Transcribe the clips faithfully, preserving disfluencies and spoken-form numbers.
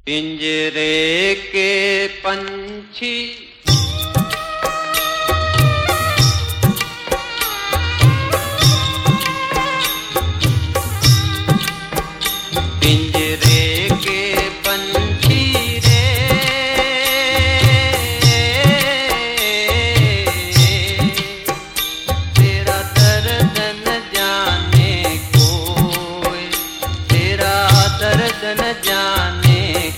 पिंजरे के पंछी पिंजरे के पंछी रे तेरा दर्द न जाने कोई, तेरा दर्द न जाने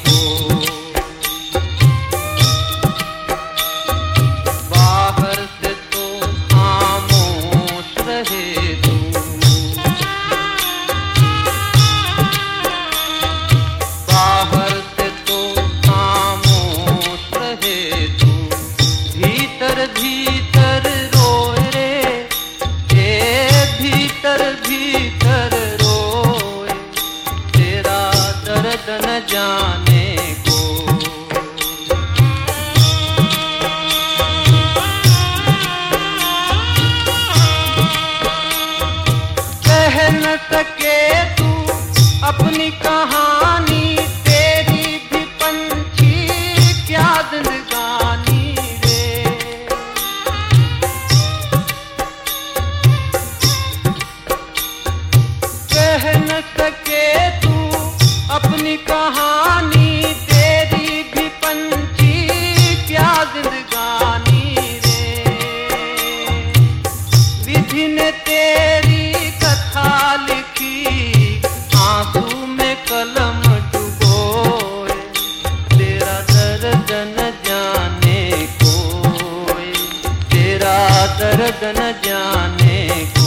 बाहर से तो खामोश रहे तू, बाहर से तो खामोश रहे तू, भीतर भीतर रोए रे, ए भीतर भीतर रोए, तेरा दर्द न जाने को। कह न सके तू अपनी कहानी, तेरी भी पंछी क्या जिंदगानी रे। कह न सके तू अपनी कहानी, तेरी भी पंछी क्या जिंदगानी रे। विधि ने तेरी कथा लिखी, आंसू में कलम डुबोए, तेरा दर्द न जाने कोई, तेरा दर्द न जाने को।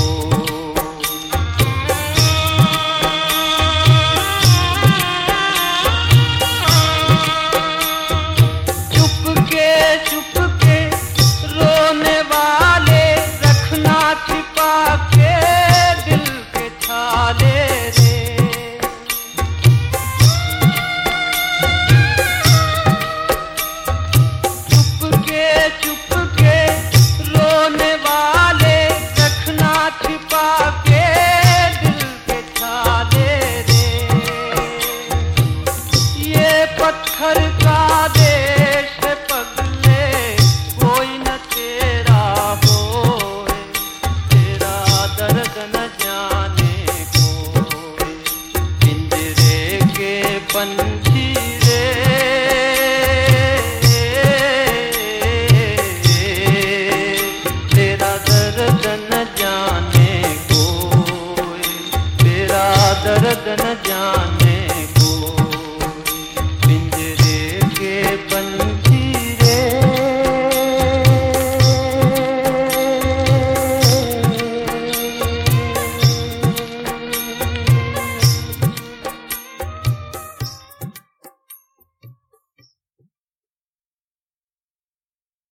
चुपके चुपके रोने वाले रखना छिपा के दिल के छाले रे। चुपके चुपके रोने वाले रखना छिपा के दिल के छाले रे। ये पत्थर का देश है पगले, कोई न तेरा होए, तेरा दर्द न जाने कोई, पिंजरे के पंछी रे।